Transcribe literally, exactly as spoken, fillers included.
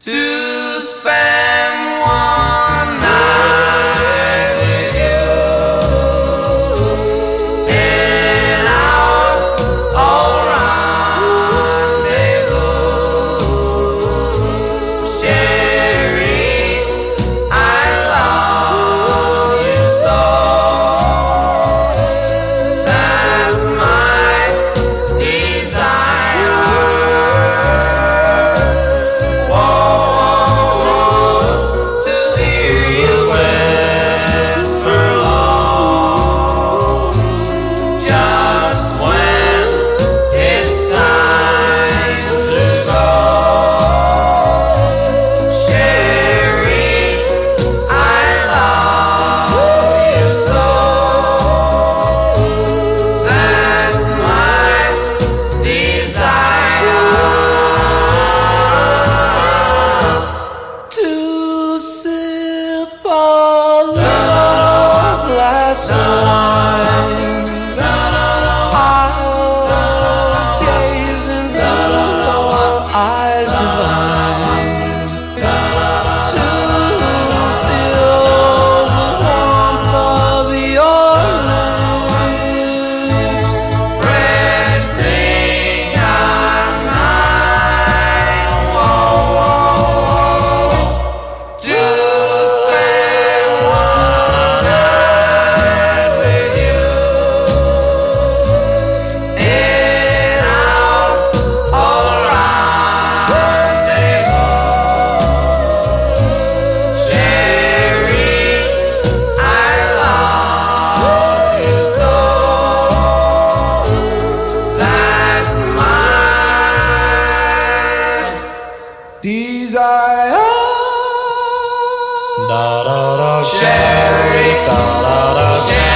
to spend one night with you in our old rendezvous. Sherry, I love you so. That's my desire. Desire. Da da da, Sherry. Da da da, Sherry.